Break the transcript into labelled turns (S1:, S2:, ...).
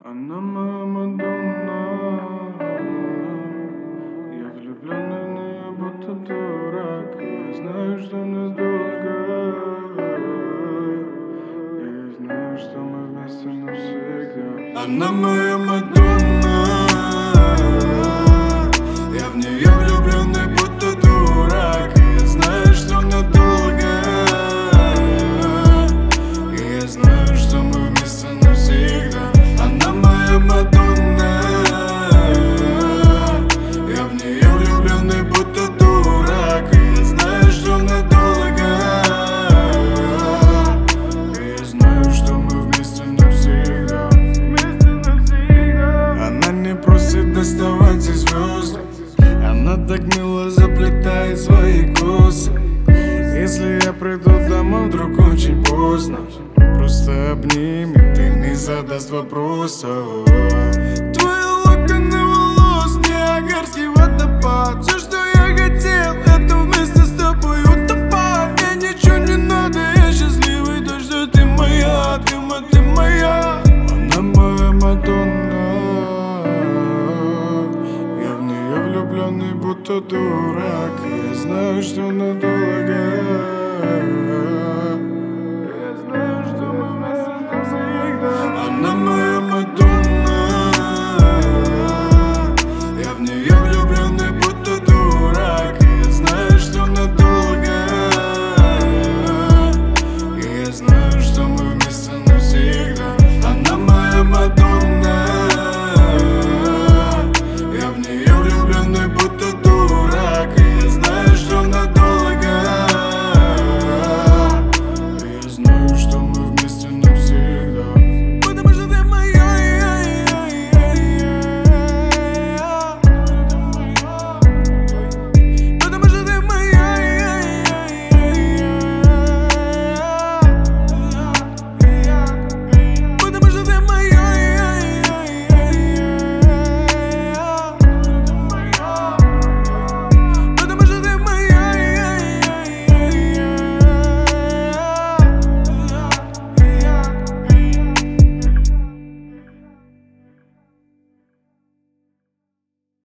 S1: Она моя Мадонна. Я влюблённый в неё, будто дурак. Я знаю, что надолго. Я знаю, что мы вместе навсегда. Она моя Мадонна. Я в неё влюблённый, будто дурак. Я знаю, что надолго. И я знаю, что мы вместе навсегда. Она моя Мадонна. Я в неё влюблённый, будто дурак. И я знаю, что надолго. И я знаю, что мы вместе навсегда. Она не просит доставать из звезд. Она так мило заплетает свои косы. Если я приду домой вдруг очень поздно, просто обними, ты не задаст вопросов. Твои локоны волос, Ниагарский водопад. Все, что я хотел, это вместе с тобой утопать. Мне ничего не надо, я счастливый, то, что ты моя, ты моя. Она моя Мадонна. Я в неё влюблённый, будто дурак. Я знаю, что надолго.